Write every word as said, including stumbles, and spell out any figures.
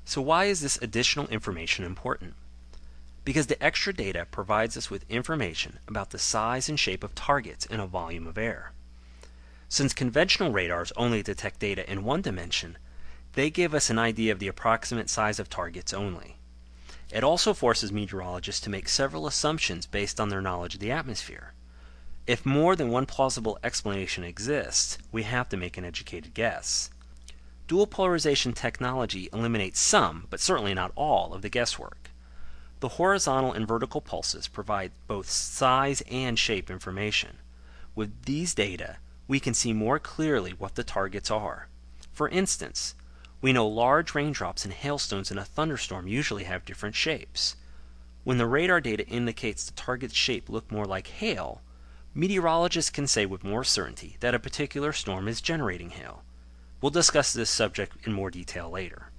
So why is this additional information important? Because the extra data provides us with information about the size and shape of targets in a volume of air. Since conventional radars only detect data in one dimension, they give us an idea of the approximate size of targets only. It also forces meteorologists to make several assumptions based on their knowledge of the atmosphere. If more than one plausible explanation exists, we have to make an educated guess. Dual polarization technology eliminates some, but certainly not all, of the guesswork. The horizontal and vertical pulses provide both size and shape information. With these data, we can see more clearly what the targets are. For instance, we know large raindrops and hailstones in a thunderstorm usually have different shapes. When the radar data indicates the target's shape look more like hail, meteorologists can say with more certainty that a particular storm is generating hail. We'll discuss this subject in more detail later.